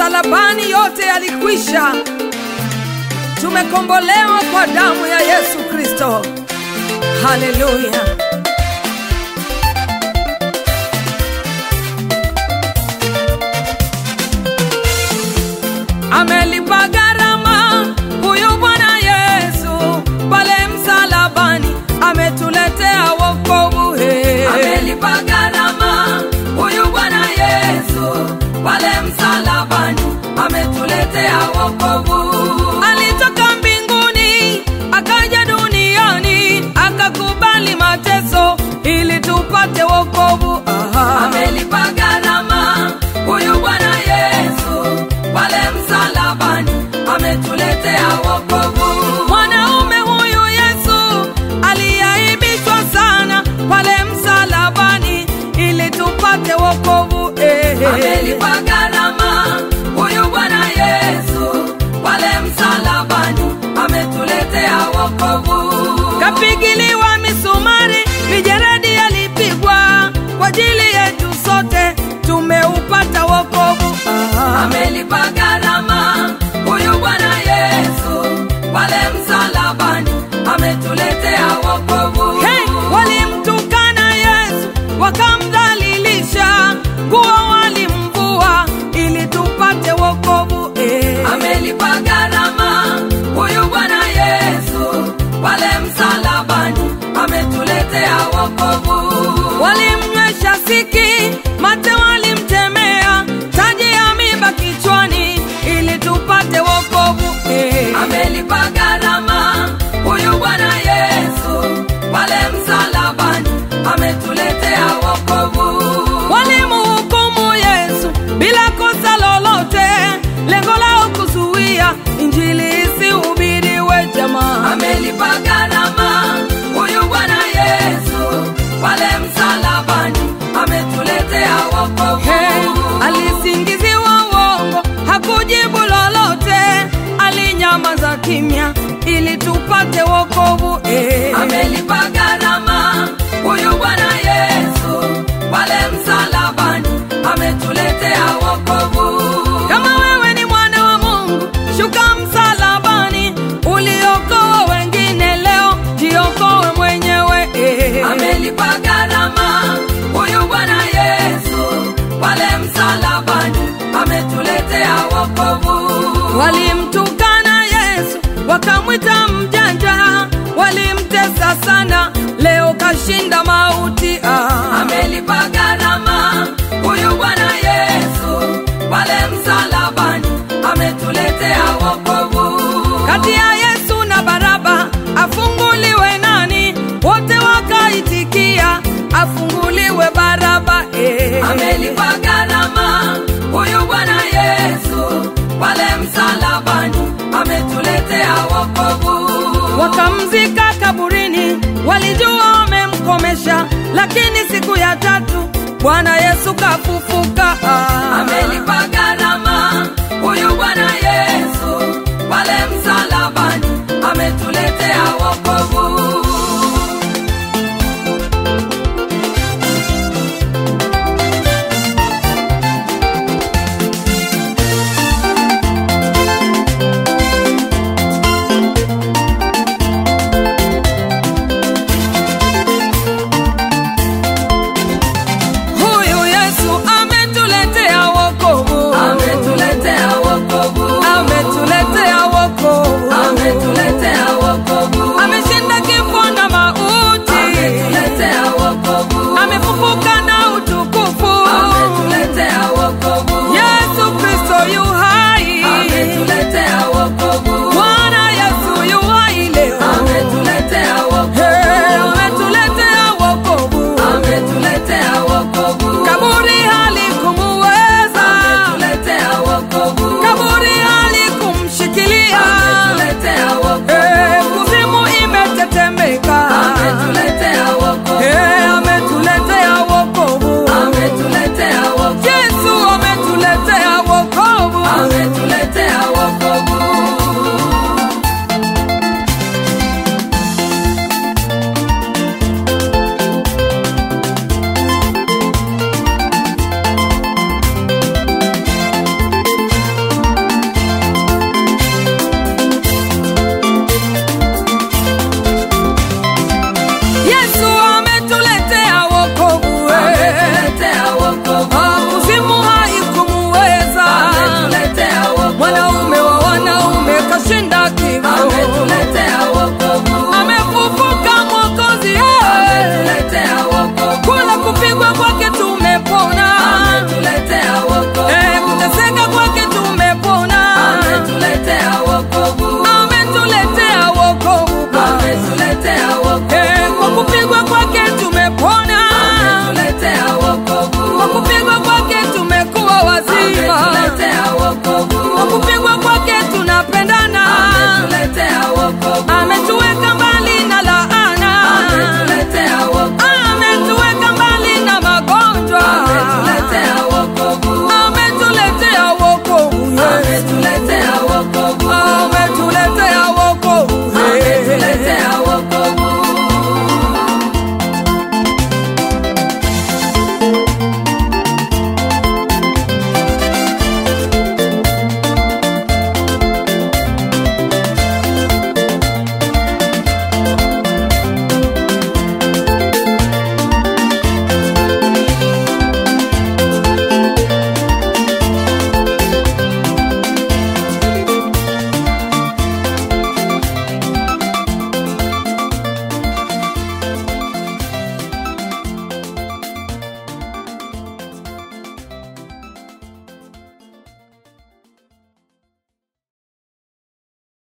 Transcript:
msalabani yote yalikwisha. Tumekombolewa kwa damu ya Yesu Kristo. Haleluya. Amelipa gharama huyu Bwana Yesu, pale msalabani ametuletea wokovu. Amelipa gharama huyu Bwana Yesu, pale msalabani ametuletea wokovu. Alitoka mbinguni akaja duniani, akakubali mateso ili tupate wokovu. Amelipa gharama huyu Bwana Yesu, pale msalabani ametuletea wokovu. Mwanaume huyu Yesu aliaibishwa sana pale msalabani ili tupate wokovu. Amelipa gharama huyu Bwana Yesu, pale msalabani ametuletea wokovu. Kapigiliwa misumari, mijeredi alipigwa kwa ajili yetu sote, tumeupata wokovu. Amelipa gharama huyu Bwana Yesu, pale msalabani ametuletea wokovu. Walimtukana Yesu wakamdhalilisha, nguo walimvua ili tupate wokovu. Amelipa gharama huyu Bwana Yesu, pale msalabani ametuletea wokovu. Walimnywesha siki, mate walimtemea, taji ya miba kichwani ili tupate wokovu. Amelipa gharama huyu Bwana Yesu, pale msalabani ametuletea wokovu. Walimhukumu Yesu bila kosa lolote, lengo lao kuzuia injili isihubiriwe jamaa. Amelipa gharama huyu Bwana Yesu, pale msalabani ametuletea wokovu. Alisingiziwa uongo, hakujibu lolote, alinyamaza kimya ili tupate wokovu. Amelipa gharama huyu Bwana Yesu, pale msalabani ametuletea wokovu. Kama wewe ni mwana wa Mungu, shuka msalabani, uliokoa wengine leo, jiokoe mwenyewe. Amelipa gharama huyu Bwana Yesu, pale msalabani ametuletea wokovu. Walimtukana Yesu wakamwita mjanja, walimtesa sana, leo kashinda mauti. Amelipa gharama huyu Bwana Yesu, pale msalabani ametuletea wokovu. Kati ya Yesu na Baraba afunguliwe nani? Wote wakaitikia afunguliwe Baraba. Amelipa gharama huyu Bwana Yesu, pale msalabani ametuletea wokovu. Wakamzika kaburini, walijua wamemkomesha, lakini siku ya tatu Bwana